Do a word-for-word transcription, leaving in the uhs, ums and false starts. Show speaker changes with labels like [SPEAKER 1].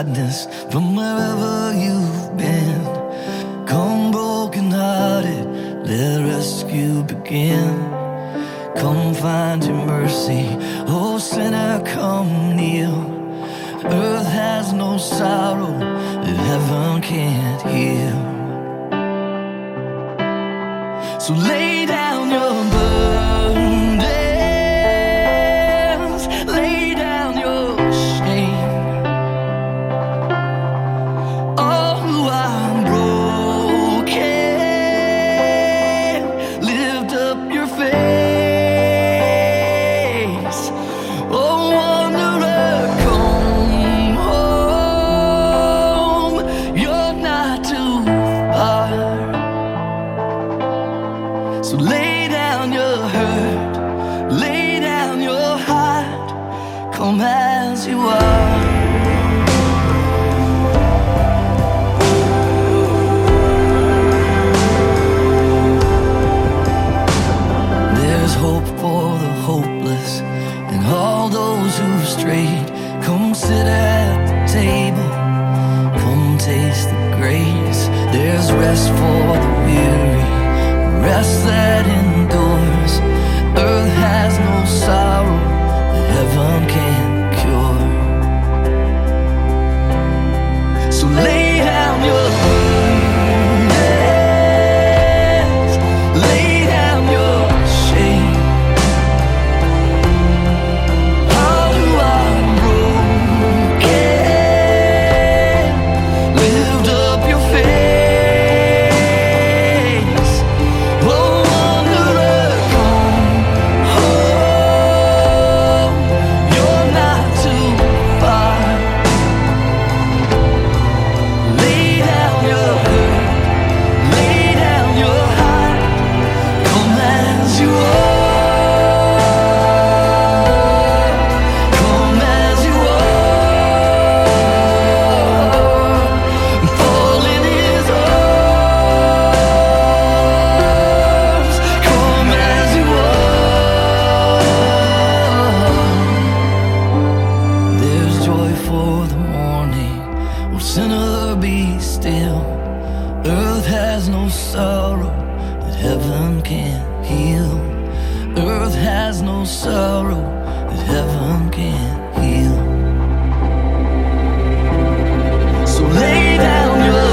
[SPEAKER 1] sadness from wherever you've been. Come broken-hearted, let rescue begin. Come find your mercy, oh sinner, come kneel. Earth has no sorrow that heaven can't heal. So lay down your burdens, lay down your shame. Oh, I'm broken, lift up your face. Oh, wanderer, come home, you're not too far. So lay down your hurt, lay down your heart, come as you are. There's hope for the hopeless and all those who've strayed. Come sit at the table, come taste the grace. There's rest for the weary, rest that endures. Earth has no sorrow that heaven can't cure. So lay down your burdens, lay down your shame. All who are broken, lift up your face. Sinner, be still. Earth has no sorrow that heaven can't heal. Earth has no sorrow that heaven can't heal. So lay down your